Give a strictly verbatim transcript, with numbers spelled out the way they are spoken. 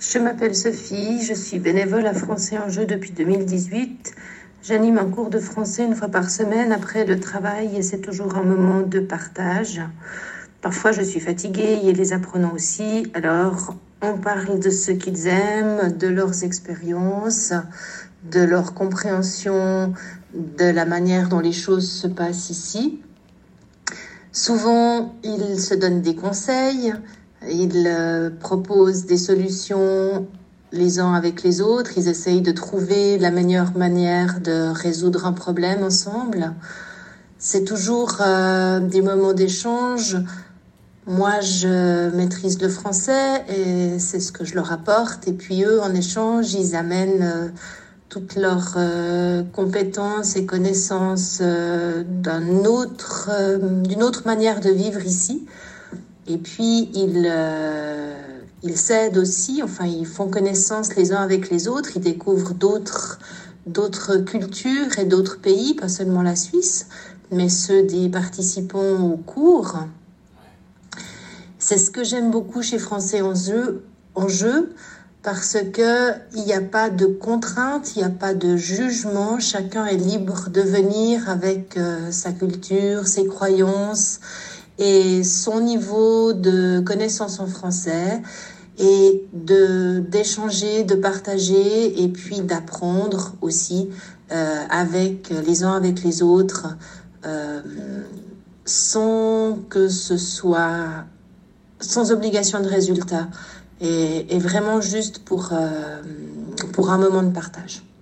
Je m'appelle Sophie, je suis bénévole à Français en Jeu depuis deux mille dix-huit. J'anime un cours de français une fois par semaine après le travail et c'est toujours un moment de partage. Parfois je suis fatiguée et les apprenants aussi, alors on parle de ce qu'ils aiment, de leurs expériences, de leur compréhension de la manière dont les choses se passent ici. Souvent, ils se donnent des conseils, ils euh, proposent des solutions les uns avec les autres, ils essayent de trouver la meilleure manière de résoudre un problème ensemble. C'est toujours euh, des moments d'échange. Moi, je maîtrise le français et c'est ce que je leur apporte. Et puis eux, en échange, ils amènent euh, toutes leurs euh, compétences et connaissances euh, d'un autre, euh, d'une autre manière de vivre ici. Et puis, ils, euh, ils s'aident aussi, enfin, ils font connaissance les uns avec les autres, ils découvrent d'autres, d'autres cultures et d'autres pays, pas seulement la Suisse, mais ceux des participants au cours. C'est ce que j'aime beaucoup chez Français en Jeu, en jeu parce qu'il n'y a pas de contraintes, il n'y a pas de jugement, chacun est libre de venir avec euh, sa culture, ses croyances et son niveau de connaissance en français et de, d'échanger, de partager et puis d'apprendre aussi euh, avec les uns avec les autres euh, sans que ce soit sans obligation de résultat et, et vraiment juste pour, euh, pour un moment de partage.